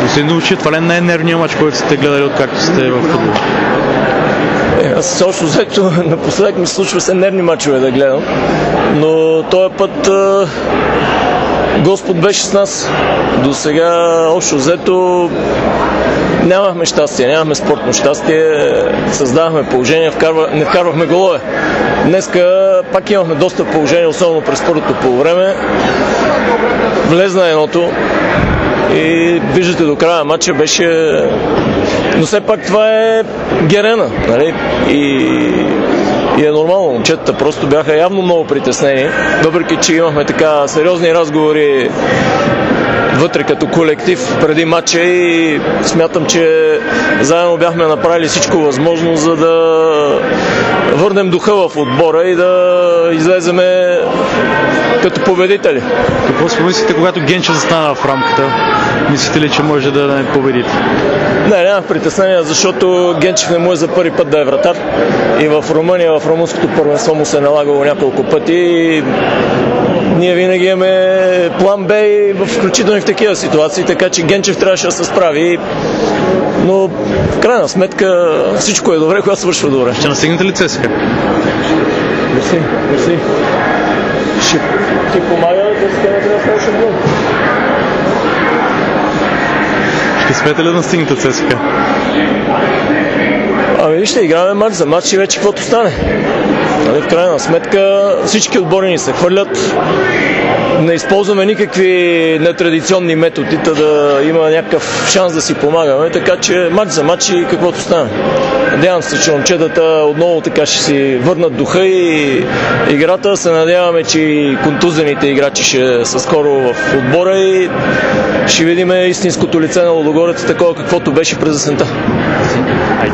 Господин Довчев, това ли не е нервният мач, който сте гледали откакто сте в футбол? Аз общо взето напоследък ми случва се нервни мачове да гледам, но този път Господ беше с нас. До сега общо взето нямахме щастие, нямахме спортно щастие, създавахме положение, не вкарвахме голове. Днеска пак имахме доста положение, особено през първото полувреме. Влезна едното и виждате до края на матча беше... Но все пак това е Герена, нали? И е нормално. Момчетата просто бяха явно много притеснени, въпреки че имахме така сериозни разговори вътре като колектив преди матча и смятам, че заедно бяхме направили всичко възможно, за да върнем духа в отбора и да излеземе като победители. Какво си помислите, когато Генчев застана в рамката? Мислите ли, че може да не победите? Не, нямах притеснение, защото Генчев не му е за първи път да е вратар. И в Румъния, в румънското първенство му се е налагало няколко пъти. И ние винаги имаме план Б, включително и в такива ситуации, така че Генчев трябваше да се справи. Но в крайна сметка всичко е добре, когато свършва добре. Ще настигнете ли ЦСКА? Мерси. Ще ти помага да трябва да става шампион. Ще спете ли да настигнете ЦСКА? Ами вижте, играме матч за матч и вече каквото стане. В крайна сметка всички отбори ни се хвърлят. Не използваме никакви нетрадиционни методи, да има някакъв шанс да си помагаме, така че матч за матч и каквото стане. Надявам се, че момчетата отново така ще си върнат духа и играта. Се надяваме, че и контузените играчи ще са скоро в отбора и ще видим истинското лице на Лудогорец, такова каквото беше през есента.